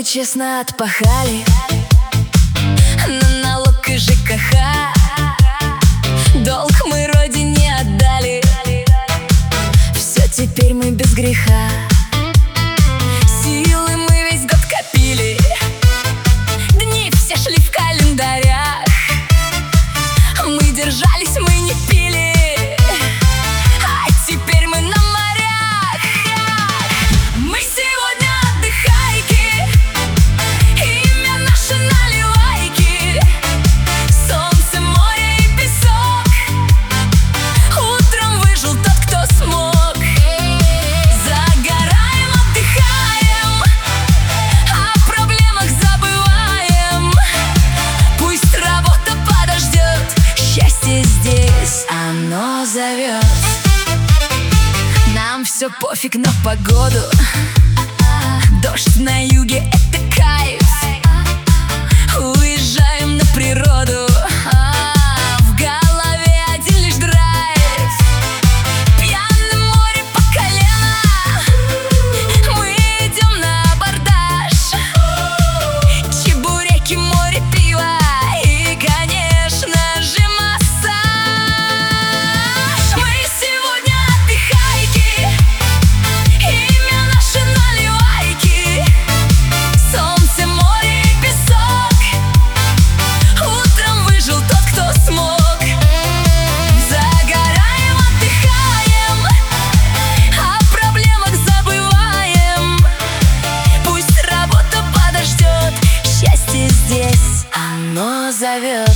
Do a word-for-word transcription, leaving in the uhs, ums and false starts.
честно отпахали на налог и ЖКХ. Долг мы родине отдали, все, теперь мы без греха. Силы мы весь год копили, дни все шли в календарях. Мы держались, мы не пили, а теперь мы на морях. Мы сегодня отдыхайки, имя наше наливайки. Солнце, море и песок, утром выжил тот, кто смог. Загораем, отдыхаем, о проблемах забываем. Пусть работа подождет, счастье здесь, оно зовет. Нам все пофиг на погоду, дождь на юге — это кайф. Уезжаем на природу, а в голове один лишь драйв. Пьяным море по колено, мы идем на абордаж. Чебуреки, море, пиво и, конечно же, массаж. Мы сегодня отдыхайки, имя наше наливайки. Солнце, море и песок, утром выжил тот, кто смог. Загораем, отдыхаем, о проблемах забываем. Пусть работа подождет, счастье здесь, оно зовет.